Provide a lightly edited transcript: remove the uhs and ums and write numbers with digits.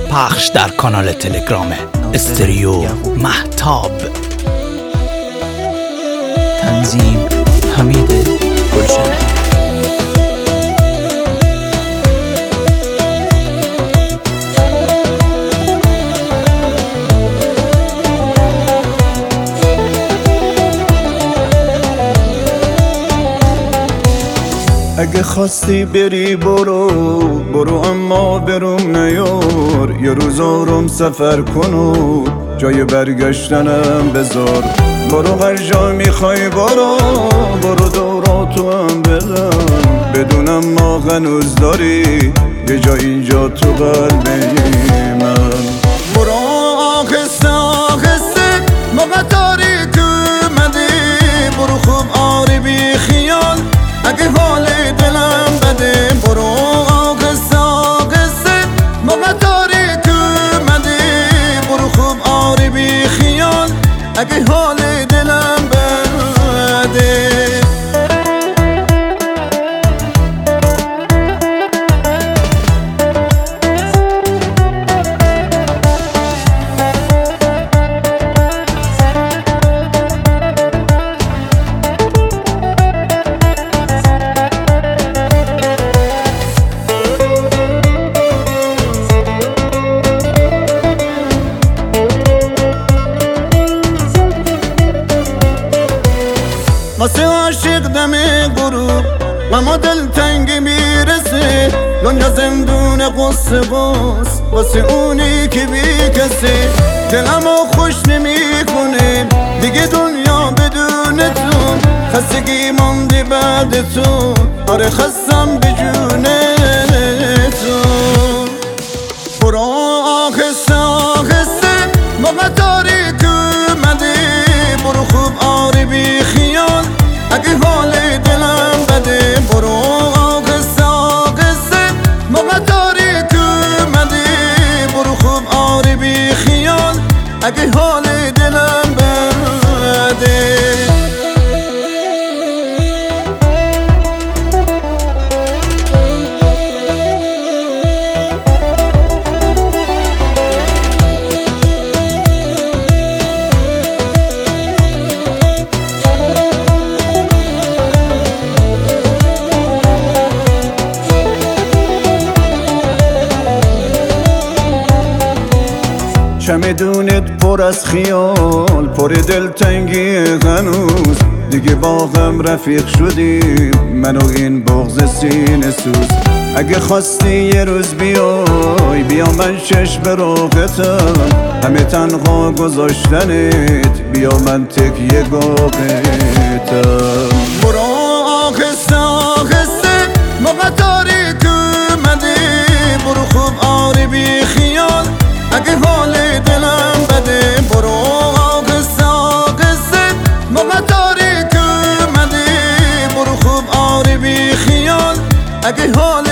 پخش در کانال تلگرام استریو مهتاب. تنظیم حمید گلشن. اگه خواستی بری برو اما بروم نیار. یه روز آروم سفر کنو جای برگشتنم بذار. برو هر جا میخوای برو دوراتو هم بزن. بدونم ما هنوز داری یه جا اینجا تو قلب من. برو آهسته آهسته موقع تاریک اومدی. برو خوب آری بی خیال اگه حال دلم بده. برو آهسته آهسته موقع تاریک اومدی. برو خوب آری بی خیال اگه حال دلم بده. واسه عاشق دم غروب اما دلتنگی میرسه. دنیا زندون قصه باز واسه اونی که بی کسی. دلمو خوش نمیکنه دیگه دنیا بدون تو. خستگی مانده بعد تو. آره خستم به جون تو. برو آهسته آهسته موقع تاریک اومده. برو خوب آره بی خیال اگه حال دلم بده. برو آهسته آهسته موقع تاریک اومده. برو خوب آره بی خیال اگه حال دلم بده. چمدونت پر از خیال پر دلتنگی هنوز. دیگه با هم رفیق شدیم من و این بغض سینه سوز. اگه خواستی یه روز بیا من چشم راحتم. همه تنها گذاشتنت بیا من تکیه گاهتم. برو آهسته آهسته موقع تاریک اومده. برو خوب آره بی خیال اگه حال دلم بده. برو آهسته آهسته موقع تاریک اومده. برو خوب آره بی خیال اگه حال